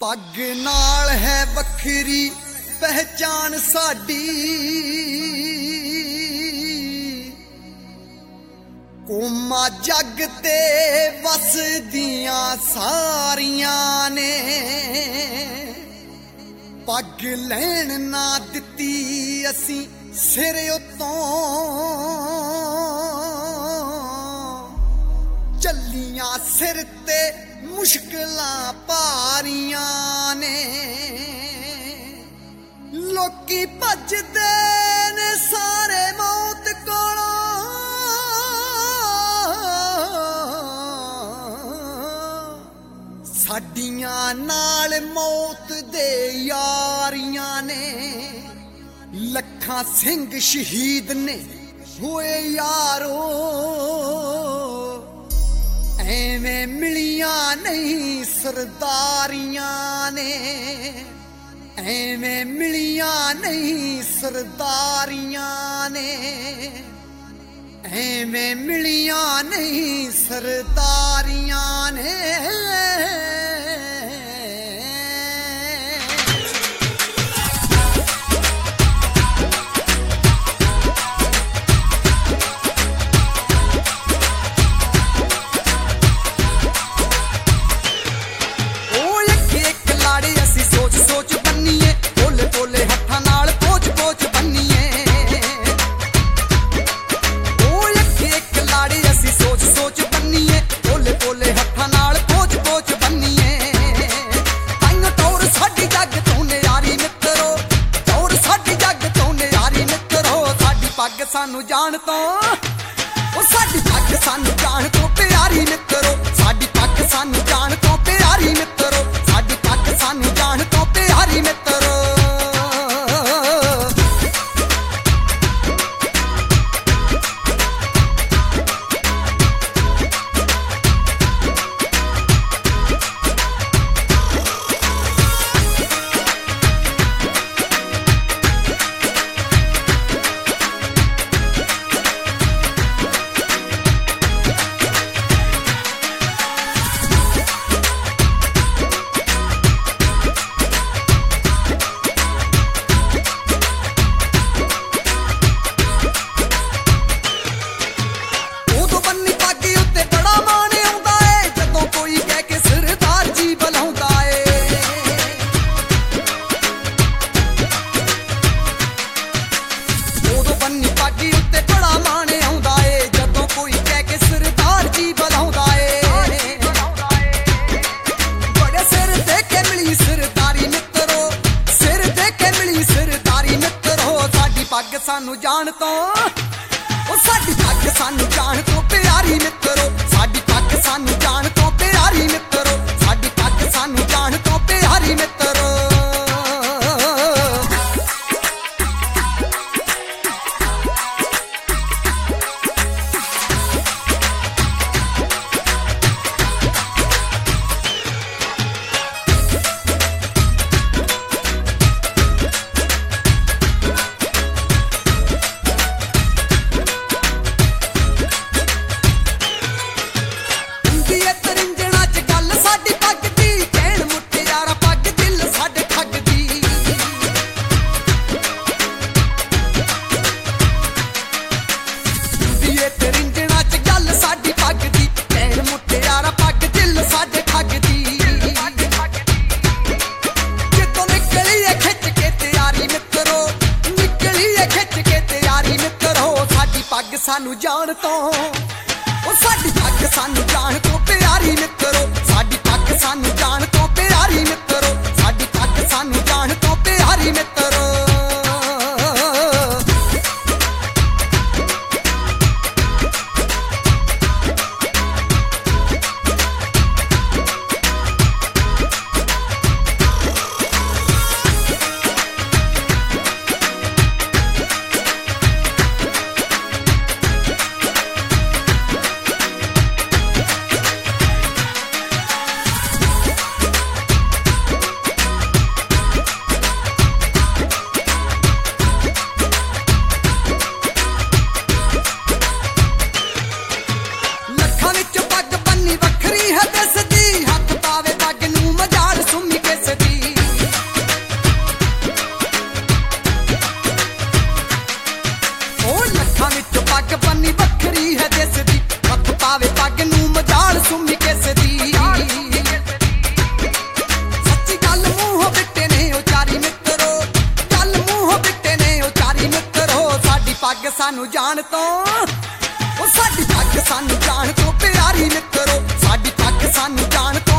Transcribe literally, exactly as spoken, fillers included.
पग नाल है वखरी पहचान साडी, कौमां जग ते वसदियां सारियां ने। पग लैन ना दित्ती असी सिर उत्तों, चलियां सिर ते मुश्किलां भारियां ने। लोकी भजदे ने सारे मौत कोलों, साडियां नाल मौत दे यारियां ने। लखां सिंह शहीद ने होए यारो, एवें मिलियां नहीं सरदारियां ने। एवें मिलियां नहीं सरदारियां ने। एवें मिलियां नहीं सरदारियां ने। सानू जान तो ओ साडी पग सानू जान तो प्यारी मित्रो, साडी पग सानू जान तो प्यारी मित्रो, साडी पग सानू जान तो प्यारी मित्रो। पग सानू जान तो ओ साडी पग सानू जान तो प्यारी मित्रो, साडी पग सानू जान तो प्यारी मित्रो, साडी पग सानू जान तो प्यारी मित्रो। पग सानू जान तो ओ साडी पग सानू जान तो प्यारी मित्रो, साडी पग सानू जान तो प्यारी मित्रो, साडी पग सानू जान तो प्यारी मित्रो। ਸੁਮੀ ਕਿਸੇ ਦੀ ਸੱਚੀ ਗੱਲ ਮੂੰਹੋਂ ਬਿੱਟੇ ਨੇ ਉਚਾਰੀ ਮਿੱਤਰੋ ਗੱਲ ਮੂੰਹੋਂ ਬਿੱਟੇ ਨੇ ਉਚਾਰੀ ਮਿੱਤਰੋ ਸਾਡੀ ਪੱਗ ਸਾਨੂੰ ਜਾਣ ਤੋਂ ਉਹ ਸਾਡੀ ਪੱਗ ਸਾਨੂੰ ਜਾਣ ਤੋਂ ਪਿਆਰੀ ਮਿੱਤਰੋ ਸਾਡੀ ਪੱਗ ਸਾਨੂੰ ਜਾਣ ਤੋਂ